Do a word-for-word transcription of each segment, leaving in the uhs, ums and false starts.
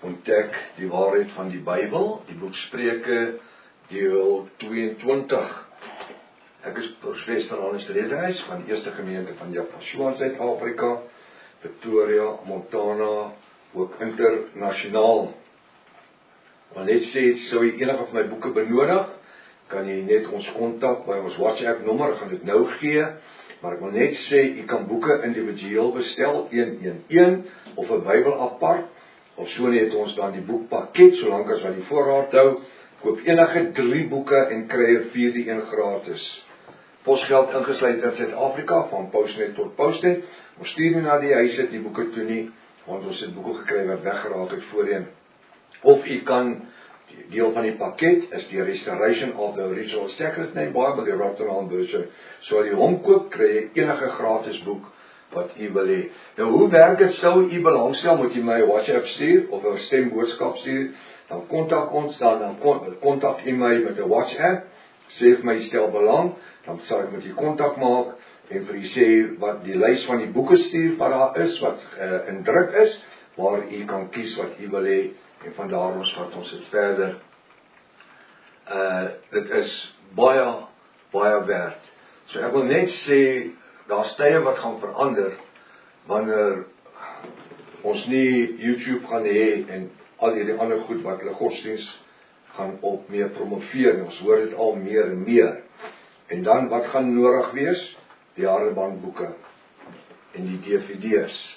ontdek die waarheid van die Bybel, die boek Spreuke, deel tweeëntwintig. Ek is professor Hannes Rederhuis van die Eerste Gemeente van Japashua in Suid-Afrika, Pretoria, Montana, ook internasionaal. Maar net sê, sou jy enige van my boeke benodig, kan jy net ons kontak by ons WhatsApp nommer, ek gaan dit nou gee, maar ek wil net sê, jy kan boeke individueel bestel, een een een, of 'n Bybel apart, of so net ons dan die boekpakket, solank as wat die voorraad hou, koop enige drie boeke en kry 'n vierde een gratis. Posgeld ingesluit in Suid-Afrika, van Postnet tot Postnet, ons stuur nie na die huise die boeke toe nie, want ons het boeke gekry wat weggeraak het voorheen. Of jy kan, deel van die pakket is die Restoration of the Original Sacred Name Bible, die Rotterdam version. So as jy hom koop, kry jy enige gratis boek wat jy wil hê. Nou hoe werk dit, sou jy belangstel, moet jy my WhatsApp stuur, of 'n stemboodskap stuur, dan kontak ons, dan, dan kontak jy my met 'n WhatsApp, sê vir my jy stel belang, dan sal ek met jy kontak maak, en vir jy sê wat die lys van die boeke stuur, wat daar is, wat uh, in druk is, waar jy kan kies wat jy wil hê, en vandaar ons vat ons het verder. Uh, dit is baie, baie werd. So ek wil net sê, daar is tye wat gaan verander, wanneer ons nie YouTube gaan hê, en al die ander goed wat hulle godsdienst gaan op meer promoveer, ons hoor dit al meer en meer. En dan, wat gaan nodig wees? Die hardebandboeke, en die D V D's.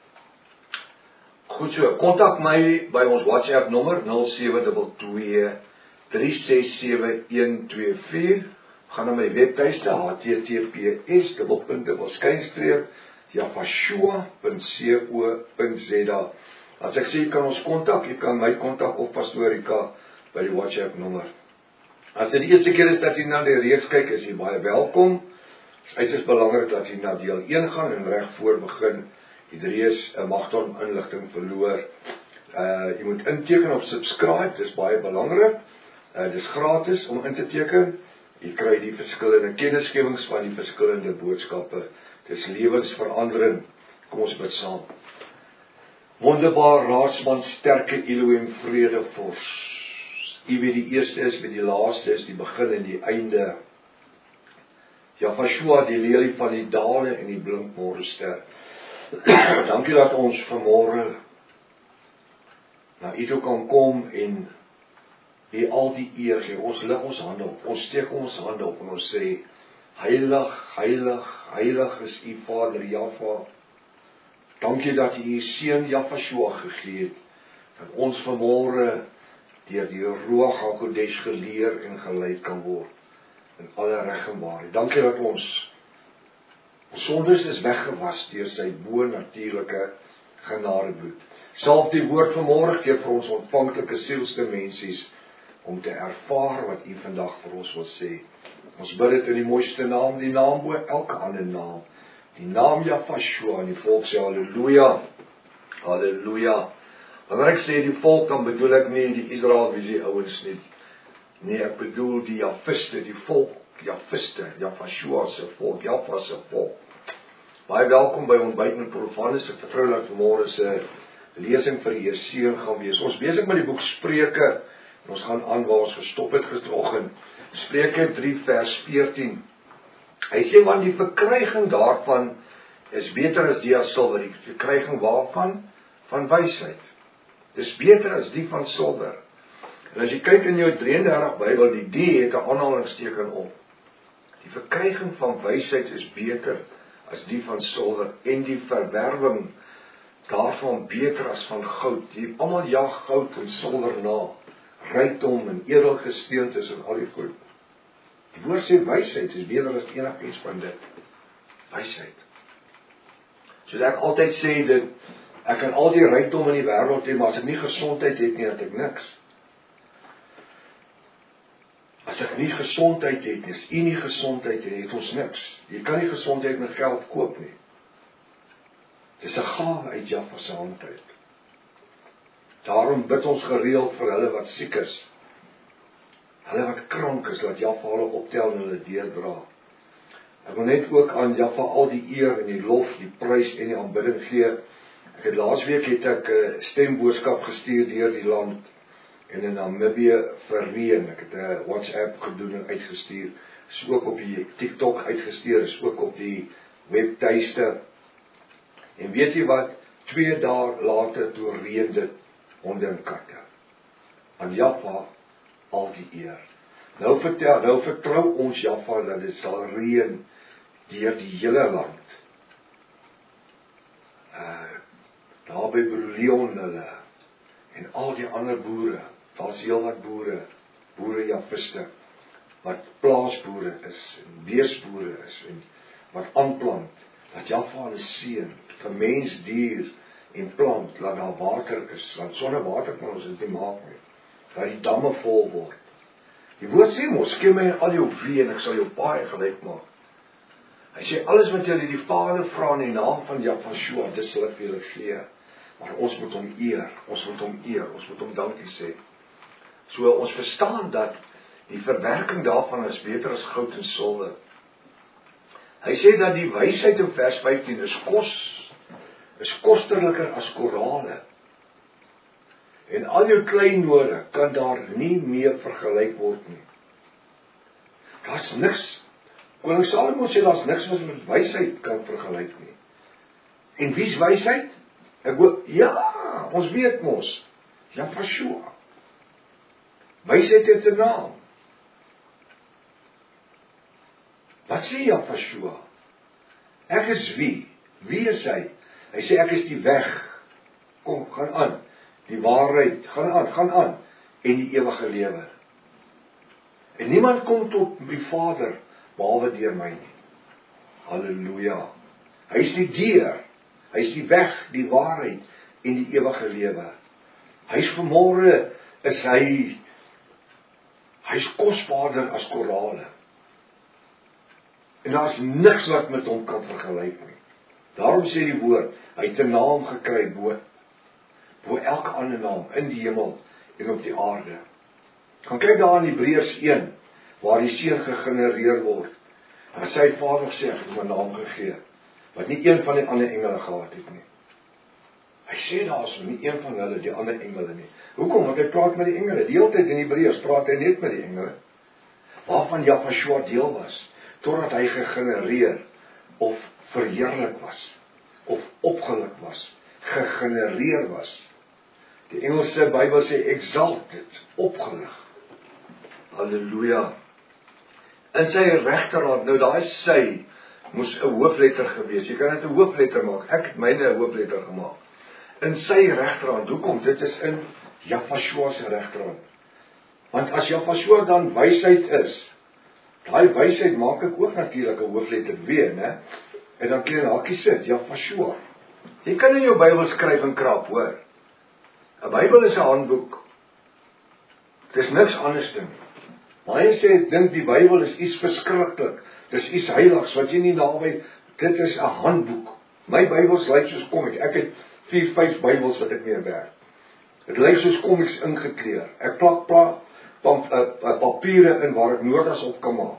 Goed so, kontak my by ons WhatsApp nommer nul sewe twee twee, drie ses sewe, een twee vier. Gaan na my webtuiste h t t p s dubbelpunt dubbel skynstreep japashua punt co punt z a. As ek sê jy kan ons kontak, jy kan my kontak of Pastoor Rika by die WhatsApp nommer. As dit die eerste keer is dat jy na die reeks kyk, is jy baie welkom. Dit is belangrik dat jy na deel een gaan en reg voor begin. Idrees uh, mag dan inligting verloor. Uh, jy moet inteken op subscribe, dis baie belangrik. Uh, dis gratis om in te teken. Jy kry die verskillende kennisgewings van die verskillende boodskappe. Dis lewensverandering. Kom ons bid saam. Wonderbaar raadsman, sterke Elohim, vredevors. U wie die eerste is, wie die laaste is, die begin en die einde. Japashua, die lelie van die dale en die blinkmorgenster. Dankie dat ons vanmôre na U toe kan kom en U al die eer gee. Ons lig ons hande op, ons steek ons hande op en ons sê, heilig, heilig, heilig is U Vader Jahwe. Dankie dat U U seun Japashua gegee het, dat ons vanmôre deur die Ruach HaKodesh geleer en geleid kan word in alle reg en waarheid. Dankie dat ons Ons sondes is weggewas deur sy bo-natuurlike genadebloed. Salf die woord vanmôre gee vir ons ontvanklike sielsdimensies om te ervaar wat U vandag vir ons wil sê. Ons bid dit in die mooiste naam, die naam bo elke ander naam. Die naam Japashua, en die volk sê halleluja. Halleluja. Wanneer ek sê die volk, dan bedoel ek nie die Israelvisie ouens nie. Nee, ek bedoel die Jafiste, die volk, Jafiste, Japashua se volk, Jaffa se volk. Baie welkom by Ontbyt met Profanus. Ek vertrou dat vanmôre se lesing vir die seën gaan wees. Ons besig met die boek Spreuke, en ons gaan aan waar ons gestop het gisteroggend. Spreuke drie vers veertien. Hy sê, want die verkryging daarvan is beter as die as silwer. Die verkryging waarvan? Van wysheid. Dis beter as die van silwer. En as jy kyk in jou drie en dertig Bybel, die die het 'n aanhalingsteken op. Die verkryging van wysheid is beter as die van silwer, en die verwerwing daarvan beter as van goud. Die almal jag goud en silwer na, rykdom en edelgesteentes en al die goed. Die woord sê wysheid is beter as enigiets van dit. Wysheid. Soos ek altyd sê, dit, ek kan al die rykdom in die wêreld hê, maar as ek nie gesondheid het nie, het ek niks. As ek nie gesondheid het, as U nie gesondheid het, het ons niks. Jy kan nie gesondheid met geld koop nie. Dit is 'n gawe uit Jahwe se hand uit. Daarom bid ons gereeld vir hulle wat siek is. Hulle wat krank is, laat Jahwe hulle optel en hulle deurdra. Ek wil net ook aan Jahwe al die eer en die lof, die prys en die aanbidding gee Ek het laasweek het ek 'n stemboodskap gestuur deur die land en in Namibië vir reën. Ek het 'n WhatsApp gedoen en uitgestuur. Is ook op die TikTok uitgestuur, is ook op die webtuiste. En weet jy wat? Twee dae later toe reën dit honde en katte. Aan Jaffa al die eer. Nou vertel, nou vertrou ons Jaffa dat dit sal reën deur die hele land. Uh, daar by Broer Leon hulle en al die ander boere, daar's heel wat boere, boere Jafiste, wat plaasboere is, en beesboere is, en wat aanplant, dat Jaffa hulle seën, vir mens, dier en plant, laat daar water is, want sonder water kan ons dit nie maak nie, dat die damme vol word. Die woord sê mos, ken my in al jou wee en ek sal jou paai gelyk maak. Hy sê, alles wat julle die Vader vra in die naam van Jahshua, dis sal ek vir julle gee. Maar ons moet hom eer, ons moet hom eer, ons moet hom dankie sê. So ons verstaan dat die verwerking daarvan is beter as goud en silwer. Hy sê dat die wysheid in vers vyftien is kos, is kosterliker as korale. En al jou kleinode kan daar nie meer vergelyk word nie. Daar's niks, Koning Salomo sê daar's niks wat met wysheid kan vergelyk nie. En wie's wysheid? Ek hoor, ja, ons weet mos, Jahshua. Wysheid het 'n naam. Wat sê Jahshua? Ek is wie? Wie is hy? Hy sê ek is die weg. Kom, gaan aan. Die waarheid, gaan aan, gaan aan. En die ewige lewe. En niemand kom tot die Vader behalwe deur my nie. Halleluja. Hy is die deur. Hy is die weg, die waarheid en die ewige lewe. Hy is vanmôre is hy hy is kosbaarder as korale. En daar's niks wat met hom kan vergelyk nie. Daarom sê die woord, hy het 'n naam gekry bo bo elke ander naam in die hemel en op die aarde. Gaan kyk daar in Hebreërs een waar die seun gegenereer word. En sy Vader sê ek het hom 'n naam gegee wat nie een van die ander engele gehad het nie. Hy sê daar is nie een van hulle, die ander engele nie. Hoekom? Want hy praat met die engele. Die hele tyd in Hebreërs praat hy net met die engele. Waarvan Jahshua deel was, totdat hy gegenereer of verheerlik was, of opgelig was, gegenereer was. Die Engelse Bybel sê exalted, opgelig. Halleluja. In sy regterhand, nou daai sy moes 'n hoofletter gewees. Jy kan dit 'n hoofletter maak. Ek het myne 'n hoofletter gemaak. In sy regterhand. Hoekom? Dit is in Jahshua se regterhand. Want as Jahshua dan wysheid is, daai wysheid maak ek ook natuurlik 'n hoofletter W, né? En dan kan jy 'n hakie sit, Jahshua. Jy kan in jou Bybel skryf en krap, hoor. 'n Bybel is 'n handboek. Dit is niks anders dan. Baie sê dink die Bybel is iets verskriklik. Dis iets heiligs wat jy nie naby. Dit is 'n handboek. My Bybels lyk soos komiks. Ek het vier, vyf Bybels wat ek mee werk. Dit lyk soos komiks ingekleur. Ek plak plak pap, uh, uh, papiere in waar ek notas op kan maak.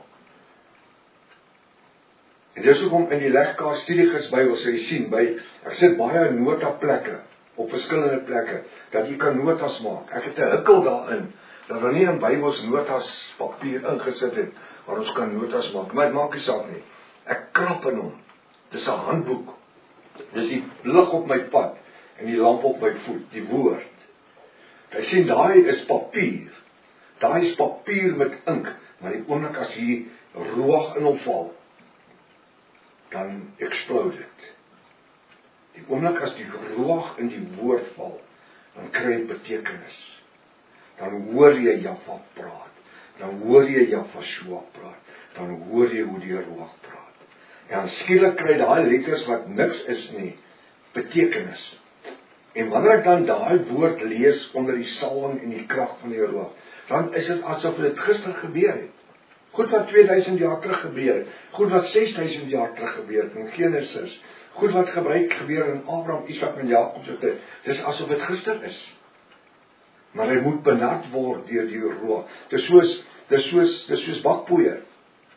En dis hoekom in die legkaart studiegids Bybel sê jy sien by ek sit baie notaplekke op verskillende plekke dat jy kan notas maak. Ek het 'n hikkel daarin dat er nie in Bybels notas papier ingesit het waar ons kan notas maak. Maar dit maak nie saak nie. Ek krap in hom. Dis 'n handboek. Dis die lig op my pad en die lamp op my voet, die woord. Hy sê daai is papier. Daai is papier met ink, maar die oomblik as hier ruach in hom val, dan explode dit. Die oomblik as die ruach in die woord val, dan kry dit betekenis. Dan hoor jy Jahwe praat. Dan hoor jy Jahshua praat. Dan hoor jy hoe die ruach praat. En skielik kry daai letters wat niks is nie, betekenis. En wanneer ek dan daai woord lees onder die salwing en die krag van die ruach, dan is dit asof dit gister gebeur het. Goed wat tweeduisend jaar terug gebeur het. Goed wat sesduisend jaar terug gebeur het in Genesis. Goed wat gebruik gebeur in Abraham, Isak en Jakob se tyd. Dis asof dit gister is. Maar hy moet benard word deur die ruach. Dis soos dis soos dis soos bakpoeier.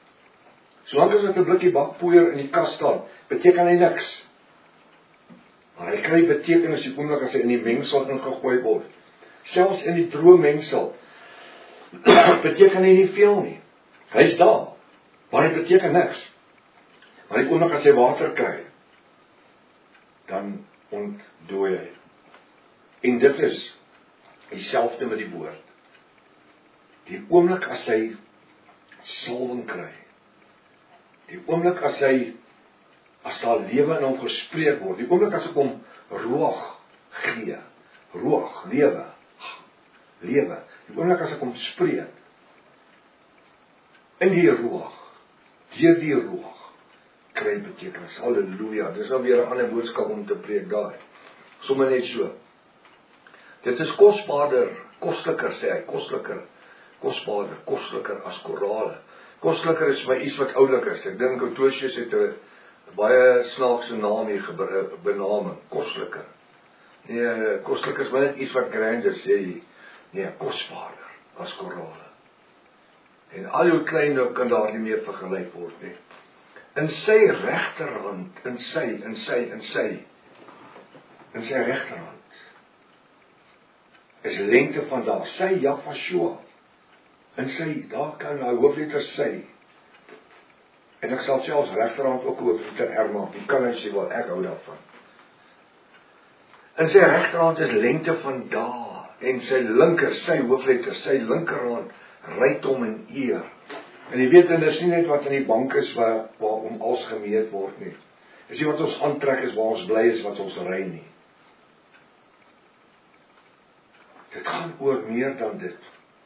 Solank as dit 'n blikkie bakpoeier in die kas staan, beteken hy niks. Maar hy kry betekenis die oomblik as hy in die mengsel ingegooi word. Selfs in die droë mengsel beteken hy nie veel nie. Hy is daar, maar hy beteken niks. Maar die oomblik as hy water kry, dan ontdooi hy. En dit is dieselfde met die woord. Die oomblik as hy salwing kry, die oomblik as hy, as daar lewe in hom gespreek word, die oomblik as ek hom roog gee, roog, lewe, lewe, die oomblik as ek hom spreek, in die roog, deur die roog, kry betekenis, halleluja, dis al weer 'n ander boodskap om te preek daar, sommer net so. Dit is kosbaarder, kostliker sê hy, kostliker, kosbaarder, kostliker as korale. Kostliker is my iets wat oulik is. Ek dink Otosius het 'n baie snaakse naam hier benaming, kostliker. Nee, kostliker is maar net iets wat grander sê, nee, kosbaarder as korale. En al jou klein nou kan daar nie meer vergelyk word nie. In sy regterhand, in sy, in sy, in sy, in sy regterhand, is lengte van daar, sy Jafashua, in sy, daar kan hy hoofletter sy, en ek sal selfs regterhand ook hoofletter R maak, die kan hy sê wel, ek hou daarvan. In sy regterhand is lengte van daar, en sy linker, sy hoofletter, sy linkerhand, rykdom en eer. En jy weet, en dis nie net wat in die bank is, waar, waar om alles gemeet word nie. Dis nie wat ons aantrek is, waar ons bly is, wat ons ry nie. Dit gaan oor meer dan dit.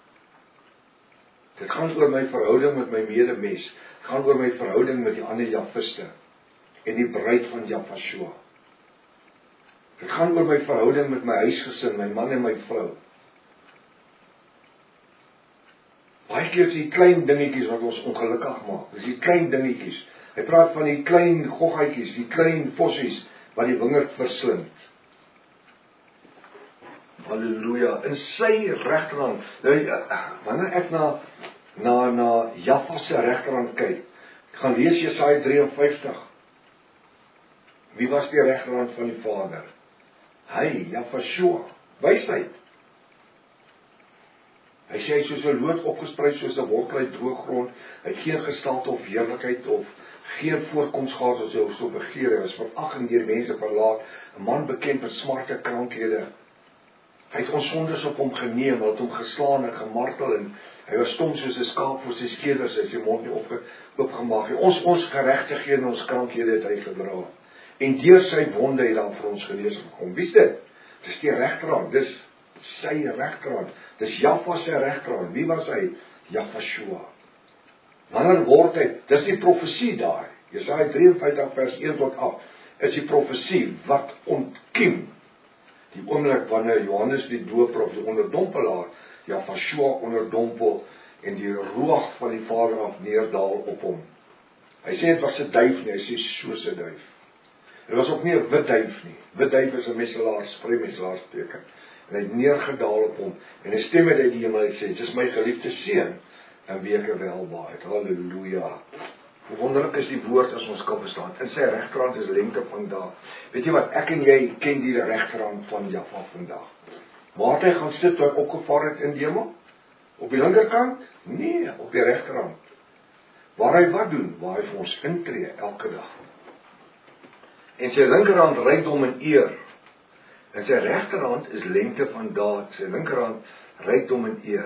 Dit gaan oor my verhouding met my medemens. Dit gaan oor my verhouding met die ander Jafiste en die bruid van Jafashua. Dit gaan oor my verhouding met my huisgesin, my man en my vrou. Baie keer is die klein dingetjies wat ons ongelukkig maak. Dis die klein dingetjies. Hy praat van die klein goggetjies, die klein vossies wat die wingerd verslind. Halleluja, in sy regterhand, nou, wanneer ek na, na, na Jaffa se regterhand kyk, ek gaan lees Jesaja drie en vyftig, wie was die regterhand van die Vader? Hy, Jafashua, wysheid. Hy sê, hy soos 'n loot opgesprei, soos 'n wortel uit droë grond, hy het geen gestalte of heerlikheid, of geen voorkoms gehad, as hy ons so begeer, hy was verag en deur mense verlaat, 'n man bekend met smarte, krankhede. Hy het ons sondes op hom geneem, hy het hom geslaan en gemartel, en hy was stom soos 'n skaap voor sy skeders, hy het sy mond nie opge, opgemaak. Ons ons geregtighede en ons krankhede het hy gedra. En deur sy wonde het dan vir ons genesing gekom. Wie is dit? Dis die regterhand, dis sy regterhand. Dis Jaffa sy regterhand. Wie was hy? Jafashua. Wanneer word hy? Dis die profesie daar. Jesaja drie en vyftig vers een tot agt. Is die profesie wat ontkiem. Die oomblik wanneer Johannes die doper of die onderdompelaar, Jafashua onderdompel en die roog van die Vader af neerdaal op hom. Hy sê dit was 'n duif nie, hy sê soos 'n duif. Dit was ook nie 'n wit duif nie. Wit duif is 'n messelaars, vrymeslaars teken. En hy het neergedaal op hom en 'n stem het uit die hemel gesê, dis my geliefde seun, en wie ek welbaarheid. Halleluja. Hoe wonderlik is die woord as ons kan verstaan. In sy regterhand is lengte van daar. Weet jy wat, ek en jy ken die regterhand van Jaffa vandag. Waar het hy gaan sit toe hy opgevaar het in die hemel? Op die linkerkant? Nee, op die regterhand. Waar hy wat doen? Waar hy vir ons intree elke dag. En sy linkerhand rykdom en eer. En sy regterhand is lengte van daad. Sy linkerhand rykdom en eer.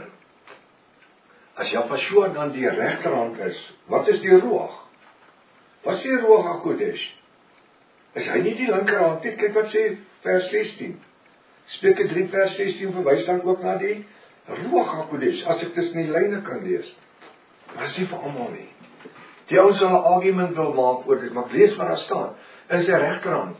As Jafashua dan die regterhand is, wat is die roog? Wat is die roog HaKodesh? Is hy nie die linkerhand nie? Kyk wat sê vers sestien. Spreuke drie vers sestien verwys dan ook na die roog HaKodesh, as ek tussen die lyne kan lees. Maar is nie vir almal nie. Die ouens sal 'n argument wil maak oor dit, maar ek lees wat daar staan. In sy regterhand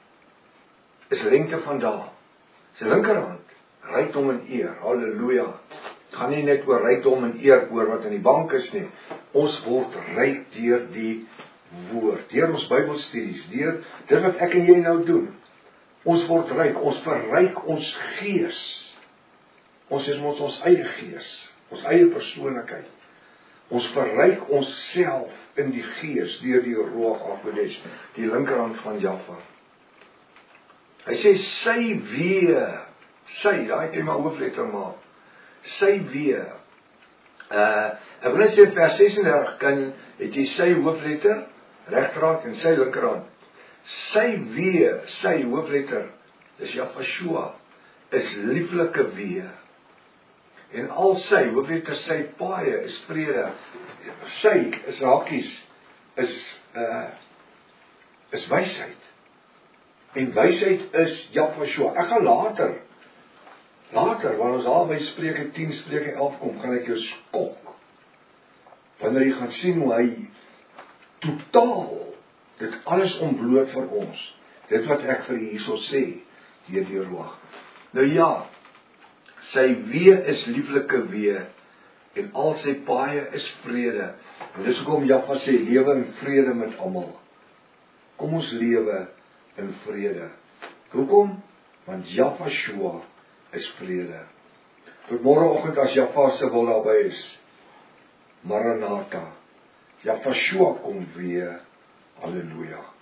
is lengte van daar. Sy linkerhand, rykdom en eer. Halleluja. Het gaan nie net oor rykdom en eer oor wat in die bank is nie. Ons word ryk deur die woord, deur ons Bybelstudies, deur dit wat ek en jy nou doen. Ons word ryk, ons verryk ons gees. Ons is ons ons eie gees, ons eie persoonlikheid. Ons verryk ons self in die gees deur die Ruach HaKodesh, die linkerhand van Jaffa. Hy sê sy weer, sy, daai kan jy maar hoofletter maak. Sy weer. Uh, ek wil net sê vers ses en dertig kan, het jy sy hoofletter, regterhand en sy linkerhand. Sy weer, sy hoofletter, dis Jahvashua, is lieflike weer. En al sy, hoofletter sy paaie, is vrede. Sy, is hakies, is, uh, is wysheid. En wysheid is Jahvashua. Ek gaan later, later, wanneer ons daar by Spreuke tien, Spreuke elf kom, gaan ek jou skok. Wanneer jy gaan sien hoe hy totaal dit alles ontbloot vir ons. Dit wat ek vir hierso sê, deur die Ruach. Nou ja, sy wee is lieflike wee, en al sy paaie is vrede. En dis hoekom Jahwe sê, lewe in vrede met almal. Kom ons lewe in vrede. Hoekom? Want Jahvashua is vrede. Tot môreoggend as Jahwe se wil daarby is. Maranatha. Jahvashua kom weer. Halleluja.